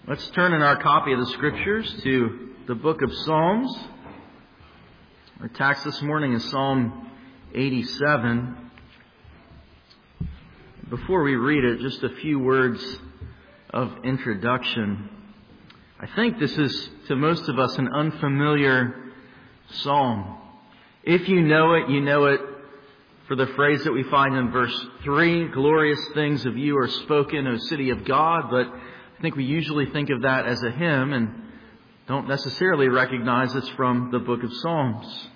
Let's turn in our copy of the Scriptures to the book of Psalms. Our text this morning is Psalm 87. Before we read it, just a few words of introduction. I think this is, to most of us, an unfamiliar psalm. If you know it for the phrase that we find in verse 3, glorious things of you are spoken, O city of God, but I think we usually think of that as a hymn and don't necessarily recognize it's from the book of Psalms.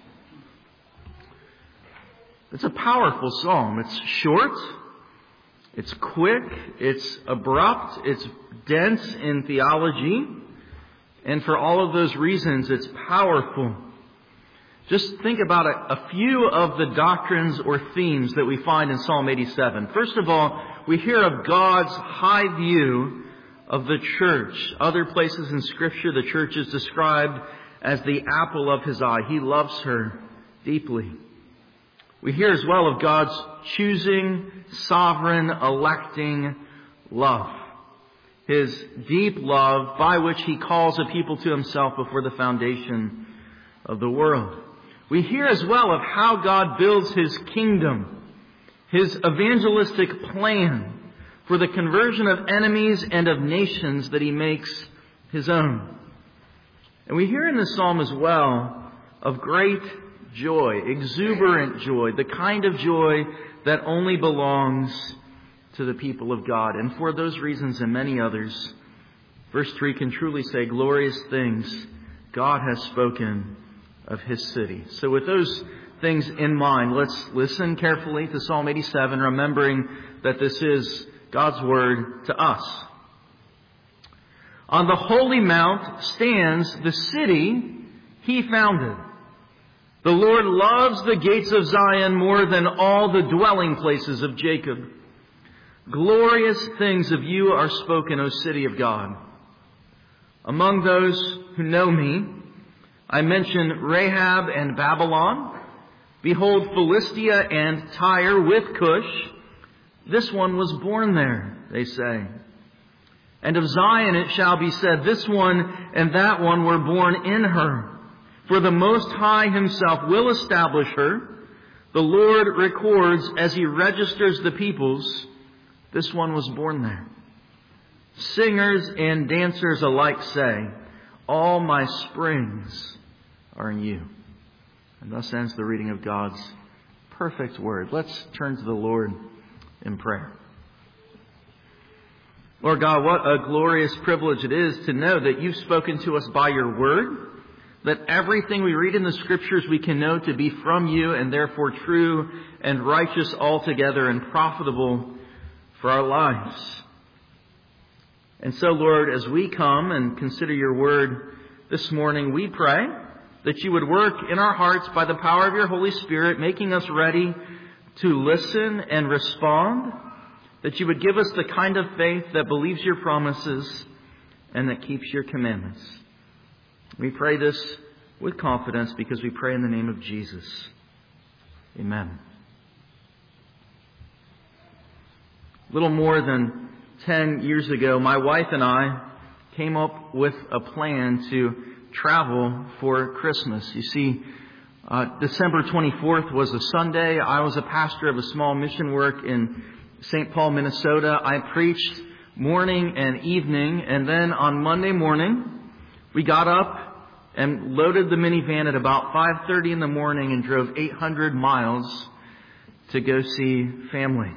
It's a powerful psalm. It's short, it's quick, it's abrupt, it's dense in theology, and for all of those reasons, it's powerful. Just think about a few of the doctrines or themes that we find in Psalm 87. First of all, we hear of God's high view of the church. Other places in Scripture, the church is described as the apple of His eye. He loves her deeply. We hear as well of God's choosing, sovereign, electing love. His deep love by which He calls a people to Himself before the foundation of the world. We hear as well of how God builds His kingdom, His evangelistic plan for the conversion of enemies and of nations that He makes His own. And we hear in this psalm as well of great joy, exuberant joy, the kind of joy that only belongs to the people of God. And for those reasons and many others, verse 3 can truly say, glorious things God has spoken of His city. So with those things in mind, let's listen carefully to Psalm 87, remembering that this is God's word to us. On the holy mount stands the city He founded. The Lord loves the gates of Zion more than all the dwelling places of Jacob. Glorious things of you are spoken, O city of God. Among those who know me, I mention Rahab and Babylon. Behold, Philistia and Tyre with Cush. This one was born there, they say. And of Zion it shall be said, this one and that one were born in her. For the Most High Himself will establish her. The Lord records as He registers the peoples, this one was born there. Singers and dancers alike say, all my springs are in you. And thus ends the reading of God's perfect word. Let's turn to the Lord in prayer. Lord God, what a glorious privilege it is to know that You've spoken to us by Your word, that everything we read in the Scriptures we can know to be from You and therefore true and righteous altogether and profitable for our lives. And so, Lord, as we come and consider Your word this morning, we pray that You would work in our hearts by the power of Your Holy Spirit, making us ready to listen and respond, that You would give us the kind of faith that believes Your promises and that keeps Your commandments. We pray this with confidence because we pray in the name of Jesus. Amen. A little more than 10 years ago, my wife and I came up with a plan to travel for Christmas. You see, December 24th was a Sunday. I was a pastor of a small mission work in St. Paul, Minnesota. I preached morning and evening, and then on Monday morning, we got up and loaded the minivan at about 5:30 in the morning and drove 800 miles to go see family.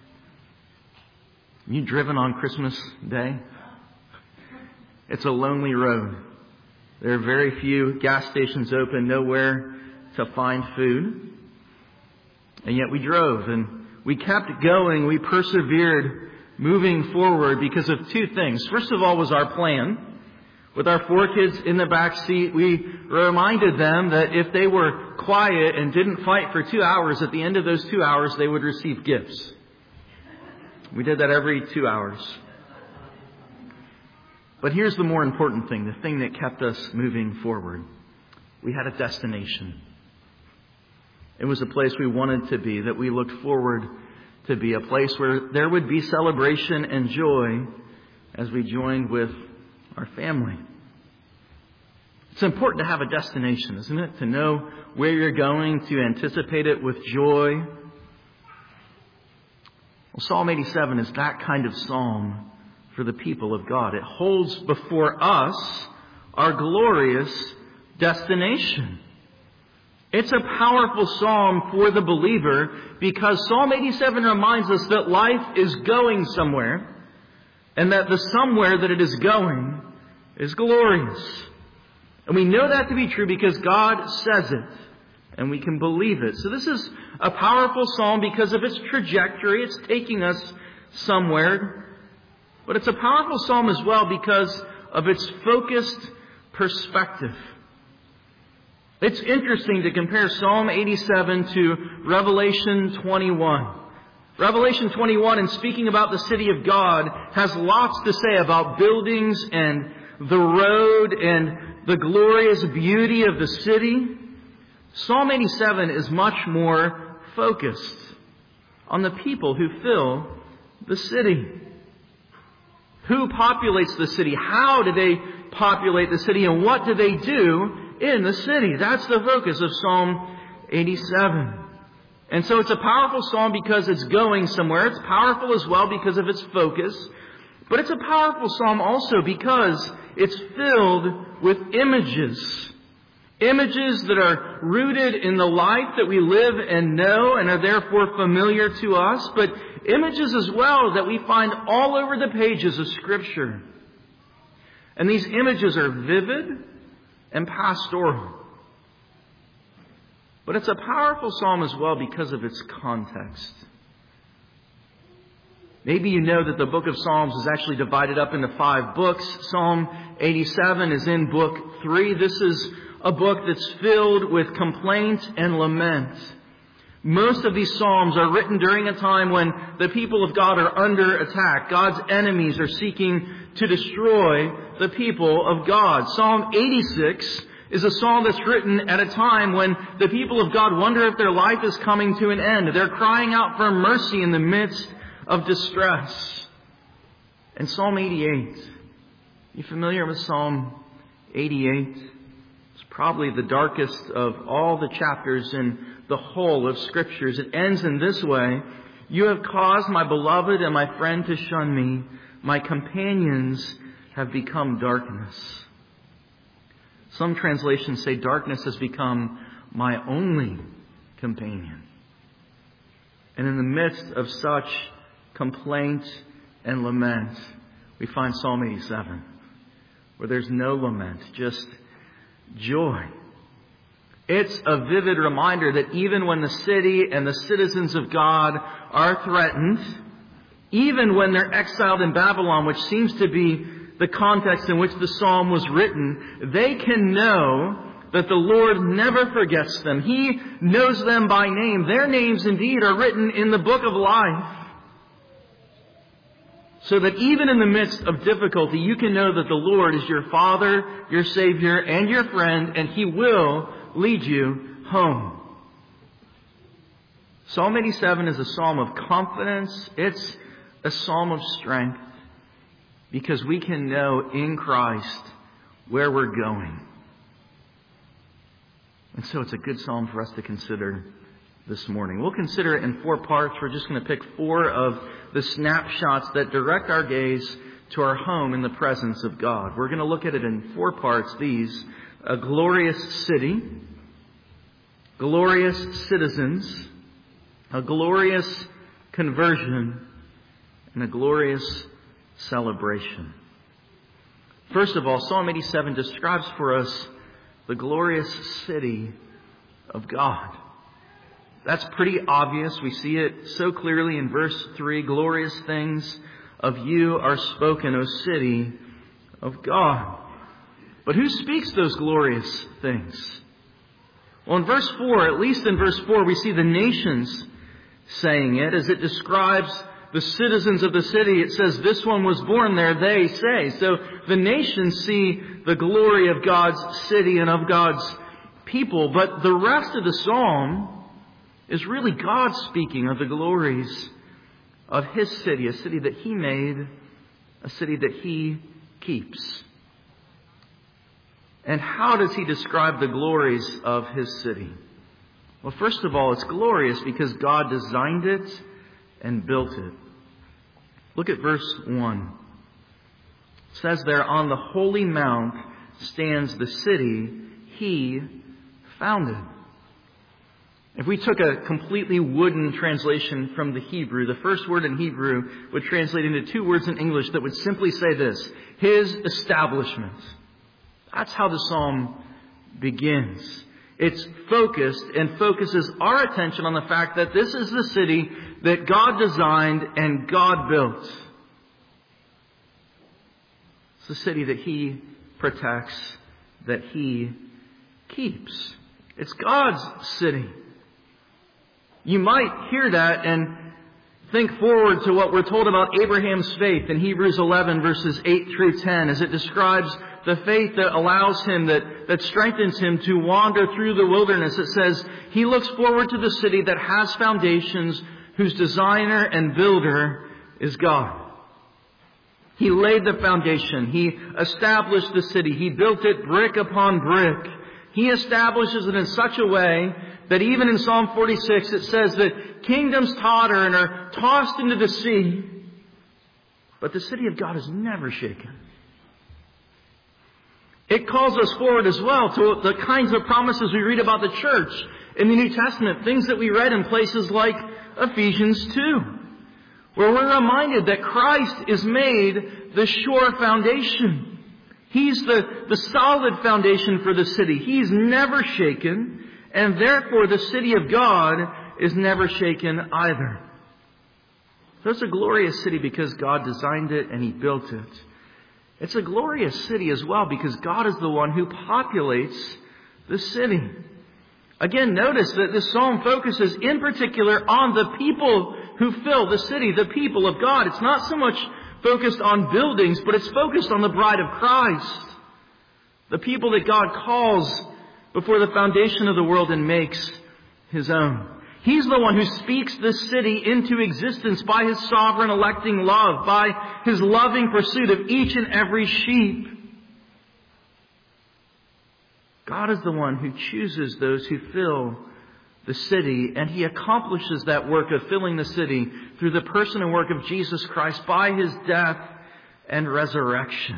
You driven on Christmas Day? It's a lonely road. There are very few gas stations open, nowhere to find food. And yet we drove and we kept going. We persevered moving forward because of two things. First of all was our plan. With our 4 kids in the back seat, we reminded them that if they were quiet and didn't fight for 2 hours, at the end of those 2 hours, they would receive gifts. We did that every 2 hours. But here's the more important thing, the thing that kept us moving forward. We had a destination. It was a place we wanted to be, that we looked forward to be, a place where there would be celebration and joy as we joined with our family. It's important to have a destination, isn't it? To know where you're going, to anticipate it with joy. Well, Psalm 87 is that kind of psalm for the people of God. It holds before us our glorious destination. It's a powerful psalm for the believer because Psalm 87 reminds us that life is going somewhere and that the somewhere that it is going is glorious. And we know that to be true because God says it and we can believe it. So this is a powerful psalm because of its trajectory. It's taking us somewhere. But it's a powerful psalm as well because of its focused perspective. It's interesting to compare Psalm 87 to Revelation 21. Revelation 21, in speaking about the city of God, has lots to say about buildings and the road and the glorious beauty of the city. Psalm 87 is much more focused on the people who fill the city. Who populates the city? How do they populate the city? And what do they do in the city? That's the focus of Psalm 87. And so it's a powerful psalm because it's going somewhere. It's powerful as well because of its focus. But it's a powerful psalm also because it's filled with images. Images that are rooted in the life that we live and know and are therefore familiar to us. But images as well that we find all over the pages of Scripture. And these images are vivid and pastoral. But it's a powerful psalm as well because of its context. Maybe you know that the book of Psalms is actually divided up into 5 books. Psalm 87 is in book 3. This is a book that's filled with complaint and lament. Most of these psalms are written during a time when the people of God are under attack. God's enemies are seeking to destroy the people of God. Psalm 86 is a psalm that's written at a time when the people of God wonder if their life is coming to an end. They're crying out for mercy in the midst of distress. And Psalm 88. You familiar with Psalm 88? It's probably the darkest of all the chapters in the whole of Scriptures. It ends in this way: "You have caused my beloved and my friend to shun me. My companions have become darkness." Some translations say darkness has become my only companion. And in the midst of such complaint and lament, we find Psalm 87, where there's no lament, just joy. It's a vivid reminder that even when the city and the citizens of God are threatened, even when they're exiled in Babylon, which seems to be the context in which the psalm was written, they can know that the Lord never forgets them. He knows them by name. Their names indeed are written in the book of life. So that even in the midst of difficulty, you can know that the Lord is your Father, your Savior, and your friend, and He will lead you home. Psalm 87 is a psalm of confidence. It's a psalm of strength because we can know in Christ where we're going. And so it's a good psalm for us to consider this morning. We'll consider it in 4 parts. We're just going to pick 4 of the snapshots that direct our gaze to our home in the presence of God. We're going to look at it in 4 parts. These: a glorious city, glorious citizens, a glorious conversion, and a glorious celebration. First of all, Psalm 87 describes for us the glorious city of God. That's pretty obvious. We see it so clearly in verse 3. "Glorious things of you are spoken, O city of God." But who speaks those glorious things? Well, in verse 4, at least in verse 4, we see the nations saying it. As it describes the citizens of the city, it says, "This one was born there, they say." So the nations see the glory of God's city and of God's people. But the rest of the psalm is really God speaking of the glories of His city, a city that He made, a city that He keeps. And how does he describe the glories of his city? Well, first of all, it's glorious because God designed it and built it. Look at verse 1. It says there, on the holy mount stands the city he founded. If we took a completely wooden translation from the Hebrew, the first word in Hebrew would translate into two words in English that would simply say this: his establishment. That's how the psalm begins. It's focused and focuses our attention on the fact that this is the city that God designed and God built. It's the city that he protects, that he keeps. It's God's city. You might hear that and think forward to what we're told about Abraham's faith in Hebrews 11 verses 8 through 10 as it describes the faith that allows him, that strengthens him to wander through the wilderness. It says, he looks forward to the city that has foundations, whose designer and builder is God. He laid the foundation. He established the city. He built it brick upon brick. He establishes it in such a way that even in Psalm 46 it says that kingdoms totter and are tossed into the sea, but the city of God is never shaken. It calls us forward as well to the kinds of promises we read about the church in the New Testament, things that we read in places like Ephesians 2, where we're reminded that Christ is made the sure foundation. He's the solid foundation for the city. He's never shaken, and therefore the city of God is never shaken either. So it's a glorious city because God designed it and he built it. It's a glorious city as well because God is the one who populates the city. Again, notice that this psalm focuses in particular on the people who fill the city, the people of God. It's not so much focused on buildings, but it's focused on the bride of Christ. The people that God calls before the foundation of the world and makes his own. He's the one who speaks this city into existence by his sovereign electing love, by his loving pursuit of each and every sheep. God is the one who chooses those who fill the city, and he accomplishes that work of filling the city through the person and work of Jesus Christ by his death and resurrection.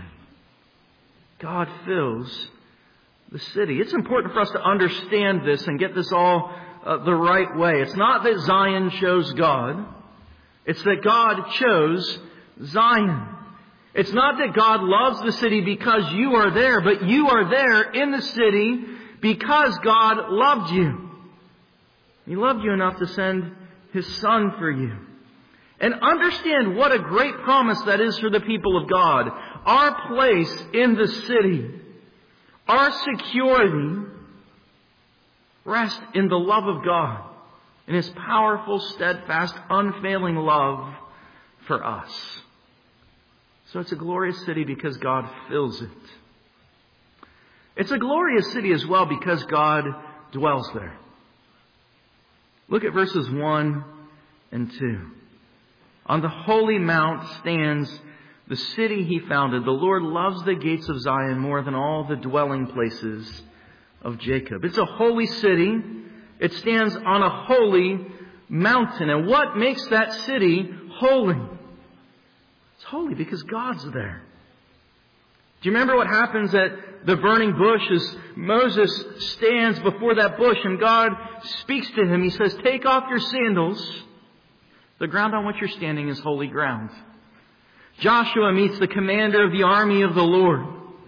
God fills the city. It's important for us to understand this and get this all the right way. It's not that Zion chose God. It's that God chose Zion. It's not that God loves the city because you are there, but you are there in the city because God loved you. He loved you enough to send his Son for you. And understand what a great promise that is for the people of God. Our place in the city, our security, rests in the love of God, in his powerful, steadfast, unfailing love for us. So it's a glorious city because God fills it. It's a glorious city as well because God dwells there. Look at verses 1 and 2. On the holy mount stands the city he founded. The Lord loves the gates of Zion more than all the dwelling places of Jacob. It's a holy city. It stands on a holy mountain. And what makes that city holy? It's holy because God's there. Do you remember what happens at the burning bush as Moses stands before that bush and God speaks to him? He says, take off your sandals. The ground on which you're standing is holy ground. Joshua meets the commander of the army of the Lord.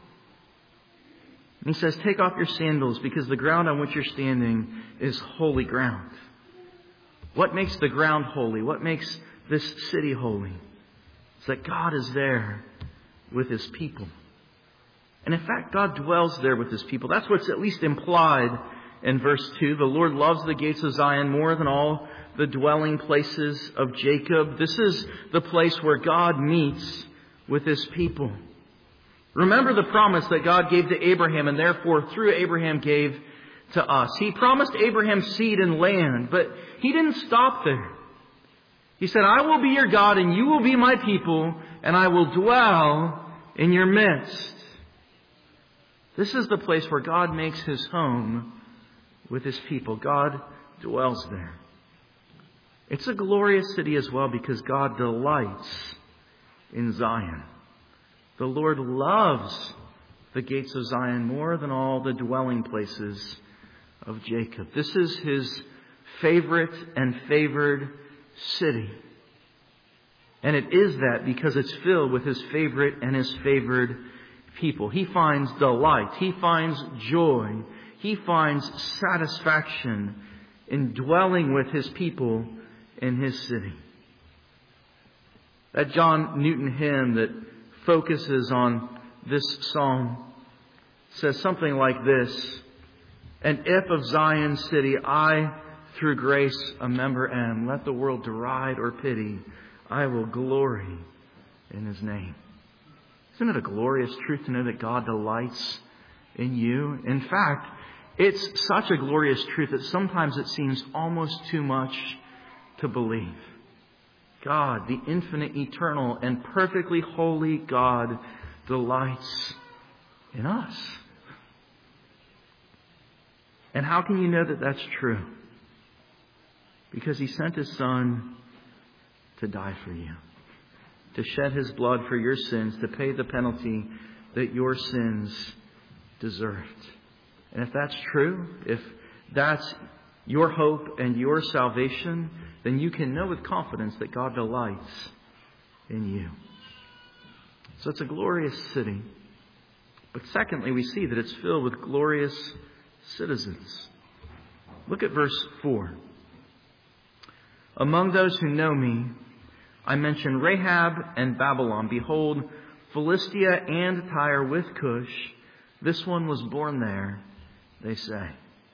And he says, take off your sandals because the ground on which you're standing is holy ground. What makes the ground holy? What makes this city holy? It's that God is there with his people. And in fact, God dwells there with his people. That's what's at least implied in verse 2. The Lord loves the gates of Zion more than all the dwelling places of Jacob. This is the place where God meets with his people. Remember the promise that God gave to Abraham and therefore through Abraham gave to us. He promised Abraham seed and land, but he didn't stop there. He said, I will be your God and you will be my people and I will dwell in your midst. This is the place where God makes his home with his people. God dwells there. It's a glorious city as well because God delights in Zion. The Lord loves the gates of Zion more than all the dwelling places of Jacob. This is his favorite and favored city. And it is that because it's filled with his favorite and his favored people. He finds delight. He finds joy. He finds satisfaction in dwelling with his people in his city. That John Newton hymn that focuses on this psalm says something like this: "And if of Zion's city I through grace a member am, let the world deride or pity, I will glory in his name." Isn't it a glorious truth to know that God delights in you? In fact, it's such a glorious truth that sometimes it seems almost too much to believe. God, the infinite, eternal, and perfectly holy God, delights in us. And how can you know that that's true? Because he sent his Son to die for you, to shed his blood for your sins, to pay the penalty that your sins deserved. And if that's true, if that's your hope and your salvation, then you can know with confidence that God delights in you. So it's a glorious city. But secondly, we see that it's filled with glorious citizens. Look at verse 4. "Among those who know me, I mention Rahab and Babylon. Behold, Philistia and Tyre with Cush. This one was born there, they say."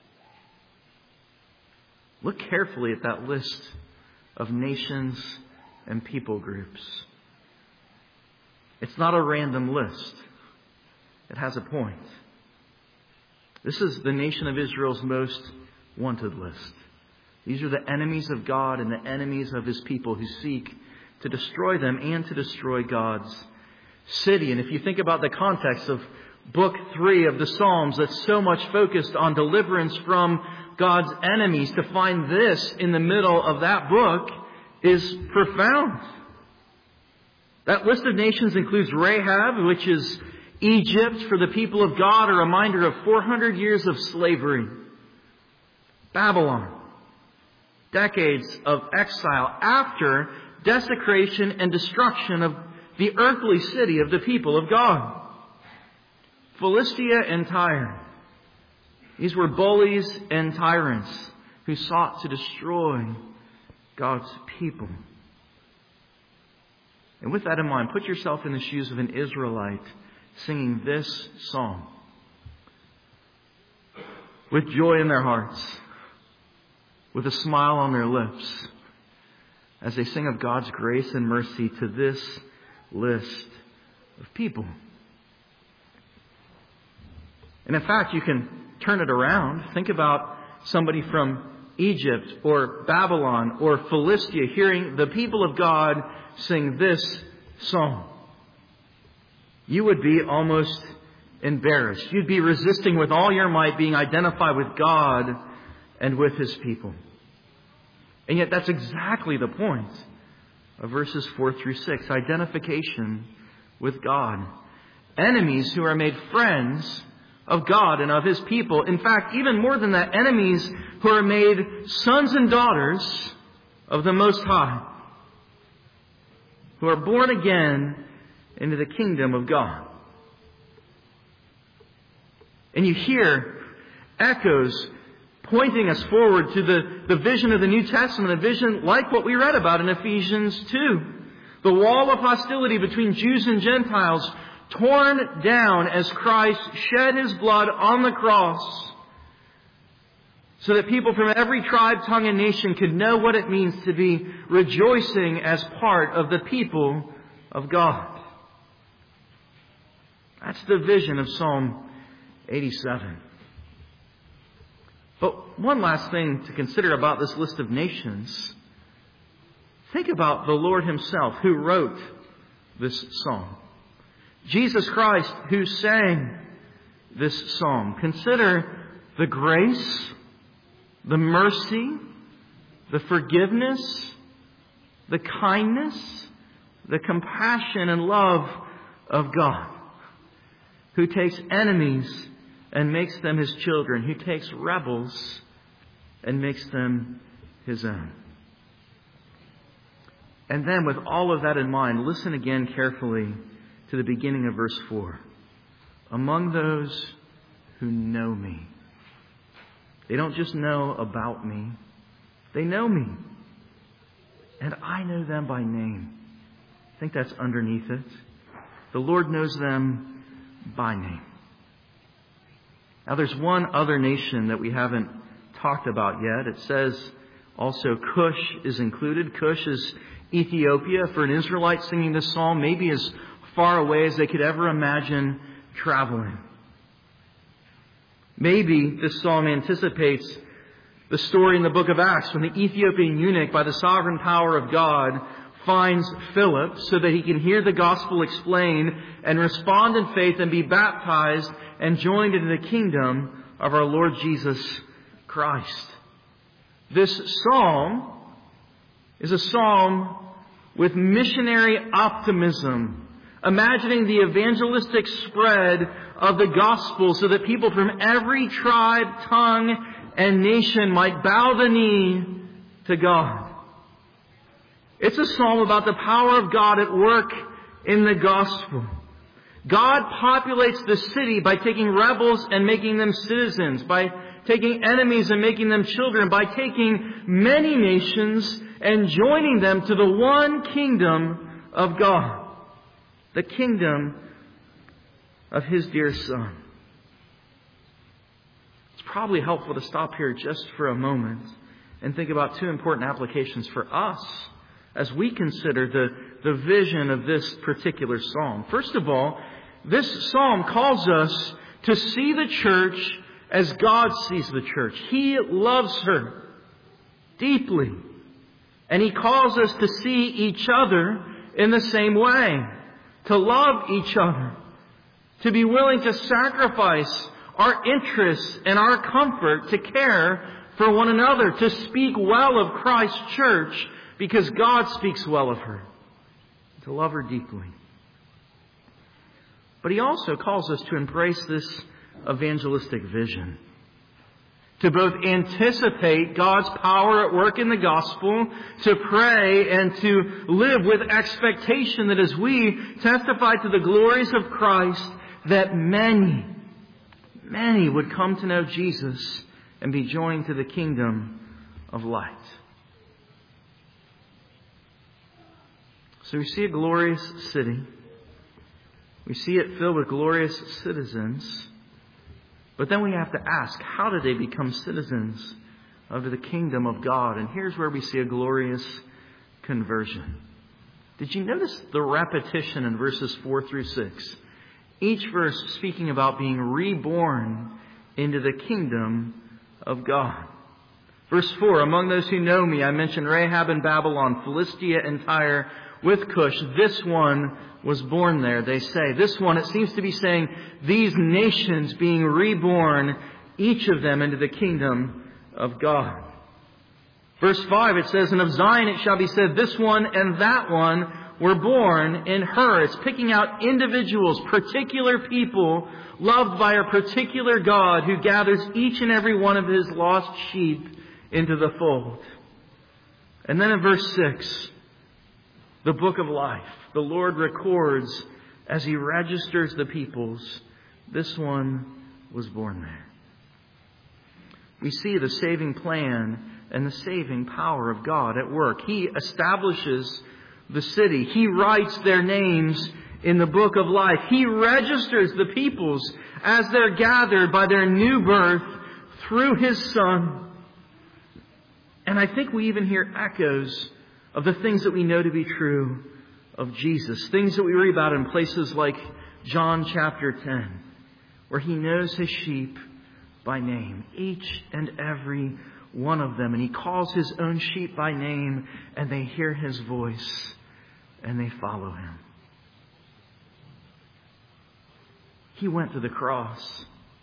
Look carefully at that list of nations and people groups. It's not a random list. It has a point. This is the nation of Israel's most wanted list. These are the enemies of God and the enemies of his people who seek to destroy them and to destroy God's city. And if you think about the context of Book 3 of the Psalms that's so much focused on deliverance from God's enemies, to find this in the middle of that book is profound. That list of nations includes Rahab, which is Egypt for the people of God, a reminder of 400 years of slavery. Babylon, decades of exile after desecration and destruction of the earthly city of the people of God. Philistia and Tyre. These were bullies and tyrants who sought to destroy God's people. And with that in mind, put yourself in the shoes of an Israelite singing this song with joy in their hearts, with a smile on their lips, as they sing of God's grace and mercy to this list of people. And in fact, you can turn it around. Think about somebody from Egypt or Babylon or Philistia hearing the people of God sing this song. You would be almost embarrassed. You'd be resisting with all your might being identified with God and with his people. And yet that's exactly the point of verses 4 through 6. Identification with God. Enemies who are made friends of God and of his people. In fact, even more than that, enemies who are made sons and daughters of the Most High, who are born again into the kingdom of God. And you hear echoes pointing us forward to the vision of the New Testament, a vision like what we read about in Ephesians 2. The wall of hostility between Jews and Gentiles torn down as Christ shed his blood on the cross so that people from every tribe, tongue, and nation could know what it means to be rejoicing as part of the people of God. That's the vision of Psalm 87. But one last thing to consider about this list of nations. Think about the Lord himself who wrote this psalm. Jesus Christ who sang, this psalm. Consider the grace, the mercy, the forgiveness, the kindness, the compassion and love of God, who takes enemies and makes them His children, who takes rebels and makes them His own. And then with all of that in mind, listen again carefully to the beginning of verse 4. Among those who know me. They don't just know about me. They know me. And I know them by name. I think that's underneath it. The Lord knows them by name. Now there's one other nation that we haven't talked about yet. It says also Cush is included. Cush is Ethiopia. For an Israelite singing this psalm, maybe as far away as they could ever imagine traveling. Maybe this psalm anticipates the story in the book of Acts when the Ethiopian eunuch, by the sovereign power of God, finds Philip so that he can hear the gospel explained and respond in faith and be baptized and joined into the kingdom of our Lord Jesus Christ. This psalm is a psalm with missionary optimism, imagining the evangelistic spread of the gospel so that people from every tribe, tongue, and nation might bow the knee to God. It's a psalm about the power of God at work in the gospel. God populates the city by taking rebels and making them citizens, by taking enemies and making them children, by taking many nations and joining them to the one kingdom of God, the kingdom of His dear Son. It's probably helpful to stop here just for a moment and think about two important applications for us as we consider the vision of this particular psalm. First of all, this psalm calls us to see the church as God sees the church. He loves her deeply. And He calls us to see each other in the same way, to love each other, to be willing to sacrifice our interests and our comfort to care for one another, to speak well of Christ's church because God speaks well of her, to love her deeply. But He also calls us to embrace this evangelistic vision, to both anticipate God's power at work in the gospel, to pray and to live with expectation that as we testify to the glories of Christ, that many would come to know Jesus and be joined to the kingdom of light. So we see a glorious city. We see it filled with glorious citizens. But then we have to ask, how did they become citizens of the kingdom of God? And here's where we see a glorious conversion. Did you notice the repetition in verses 4 through 6? Each verse speaking about being reborn into the kingdom of God. Verse 4, among those who know me, I mentioned Rahab in Babylon, Philistia and Tyre with Cush. This one was born there, they say. This one, it seems to be saying these nations being reborn, each of them into the kingdom of God. Verse 5, it says, and of Zion it shall be said, this one and that one were born in her. It's picking out individuals, particular people loved by a particular God who gathers each and every one of His lost sheep into the fold. And then in verse 6, the book of life, the Lord records as He registers the peoples, this one was born there. We see the saving plan and the saving power of God at work. He establishes the city. He writes their names in the book of life. He registers the peoples as they're gathered by their new birth through His Son. And I think we even hear echoes of the things that we know to be true of Jesus. Things that we read about in places like John chapter 10, where He knows His sheep by name, each and every one of them. And He calls His own sheep by name, and they hear His voice, and they follow Him. He went to the cross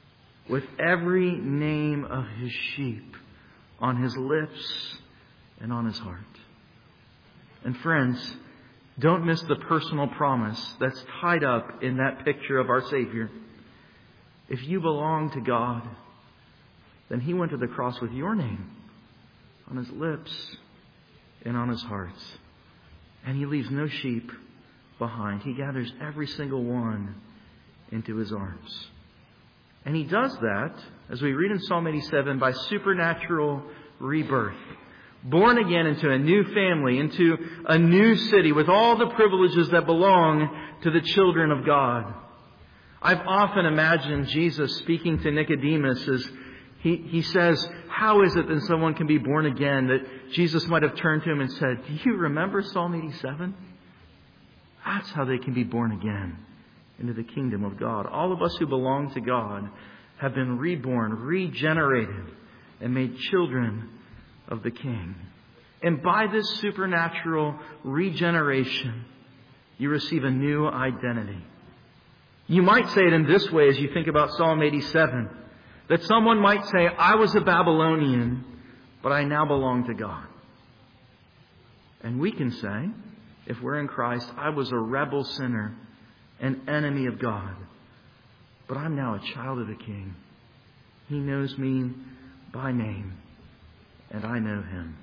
with every name of His sheep on His lips and on His heart. And friends, don't miss the personal promise that's tied up in that picture of our Savior. If you belong to God, then He went to the cross with your name on His lips and on His heart. And He leaves no sheep behind. He gathers every single one into His arms. And He does that, as we read in Psalm 87, by supernatural rebirth. Born again into a new family, into a new city with all the privileges that belong to the children of God. I've often imagined Jesus speaking to Nicodemus as he says, how is it that someone can be born again? That Jesus might have turned to him and said, do you remember Psalm 87? That's how they can be born again into the kingdom of God. All of us who belong to God have been reborn, regenerated, and made children of the King. And by this supernatural regeneration, you receive a new identity. You might say it in this way as you think about Psalm 87, that someone might say, I was a Babylonian, but I now belong to God. And we can say, if we're in Christ, I was a rebel sinner, an enemy of God, but I'm now a child of the King. He knows me by name, and I know Him.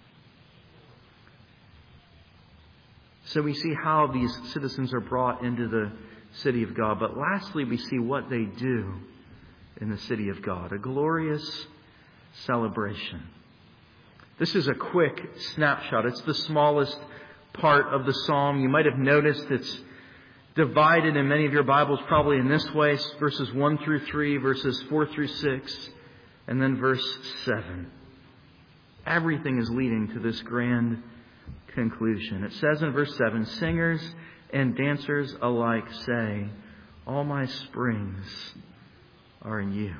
So we see how these citizens are brought into the city of God. But lastly, we see what they do in the city of God. A glorious celebration. This is a quick snapshot. It's the smallest part of the psalm. You might have noticed it's divided in many of your Bibles probably in this way. Verses 1 through 3, verses 4 through 6, and then verse 7. Everything is leading to this grand conclusion. It says in verse 7, singers and dancers alike say, all my springs are in you.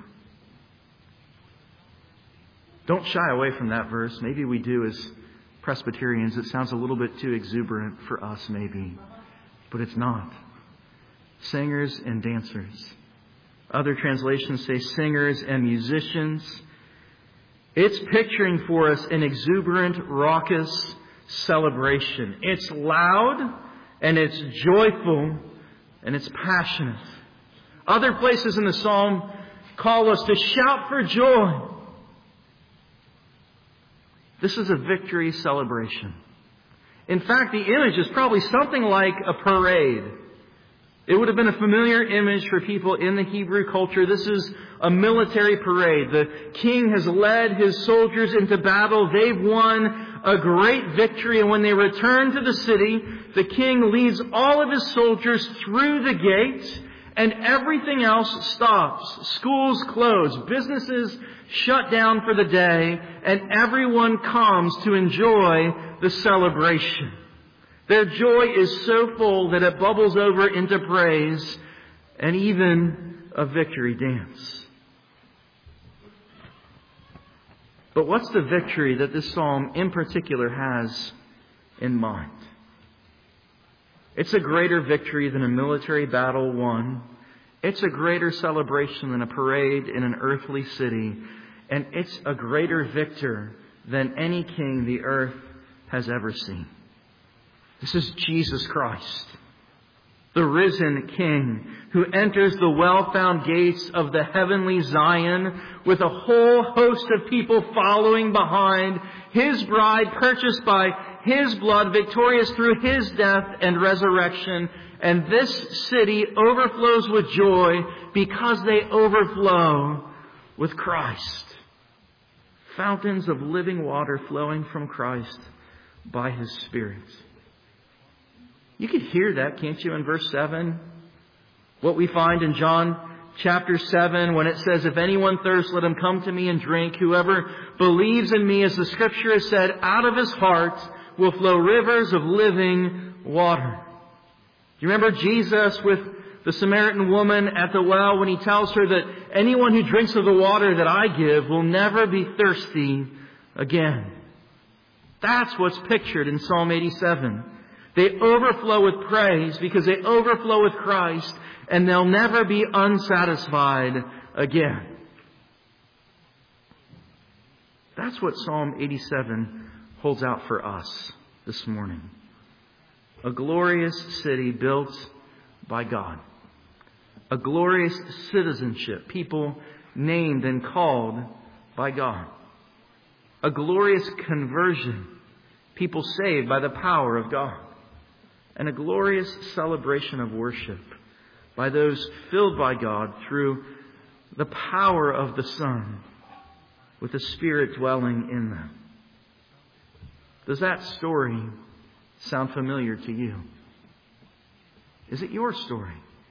Don't shy away from that verse. Maybe we do as Presbyterians. It sounds a little bit too exuberant for us maybe, but it's not. Singers and dancers. Other translations say singers and musicians. It's picturing for us an exuberant, raucous celebration. It's loud and it's joyful and it's passionate. Other places in the psalm call us to shout for joy. This is a victory celebration. In fact, the image is probably something like a parade. It would have been a familiar image for people in the Hebrew culture. This is a military parade. The king has led his soldiers into battle. They've won a great victory. And when they return to the city, the king leads all of his soldiers through the gate, and everything else stops. Schools close. Businesses shut down for the day, and everyone comes to enjoy the celebration. Their joy is so full that it bubbles over into praise and even a victory dance. But what's the victory that this psalm in particular has in mind? It's a greater victory than a military battle won. It's a greater celebration than a parade in an earthly city. And it's a greater victor than any king the earth has ever seen. This is Jesus Christ, the risen King, who enters the well-found gates of the heavenly Zion with a whole host of people following behind, His bride purchased by His blood, victorious through His death and resurrection. And this city overflows with joy because they overflow with Christ. Fountains of living water flowing from Christ by His Spirit. You can hear that, can't you, in verse 7? What we find in John chapter 7 when it says, if anyone thirsts, let him come to me and drink. Whoever believes in me, as the Scripture has said, out of his heart will flow rivers of living water. Do you remember Jesus with the Samaritan woman at the well when He tells her that anyone who drinks of the water that I give will never be thirsty again? That's what's pictured in Psalm 87. They overflow with praise because they overflow with Christ, and they'll never be unsatisfied again. That's what Psalm 87 holds out for us this morning. A glorious city built by God. A glorious citizenship, people named and called by God. A glorious conversion, people saved by the power of God. And a glorious celebration of worship by those filled by God through the power of the Son, with the Spirit dwelling in them. Does that story sound familiar to you? Is it your story?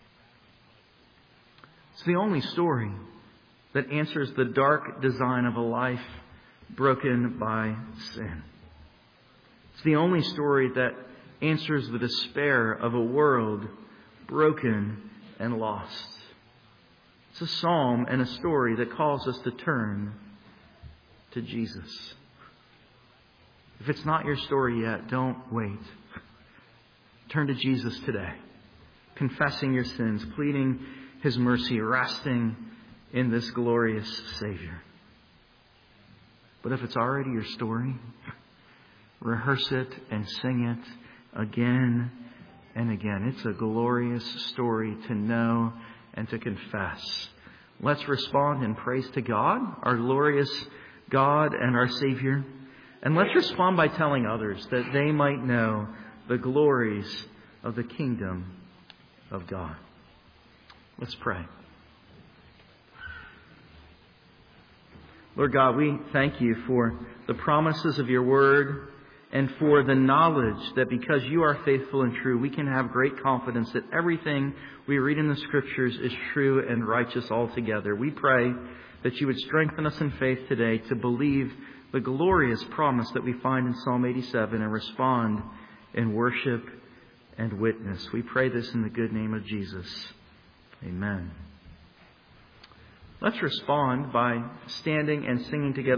It's the only story that answers the dark design of a life broken by sin. It's the only story that answers the despair of a world broken and lost. It's a psalm and a story that calls us to turn to Jesus. If it's not your story yet, don't wait. Turn to Jesus today, confessing your sins, pleading His mercy, resting in this glorious Savior. But if it's already your story, rehearse it and sing it again and again. It's a glorious story to know and to confess. Let's respond in praise to God, our glorious God and our Savior. And let's respond by telling others that they might know the glories of the kingdom of God. Let's pray. Lord God, we thank you for the promises of your word and for the knowledge that because you are faithful and true, we can have great confidence that everything we read in the Scriptures is true and righteous altogether. We pray that you would strengthen us in faith today to believe the glorious promise that we find in Psalm 87 and respond in worship and witness. We pray this in the good name of Jesus. Amen. Let's respond by standing and singing together.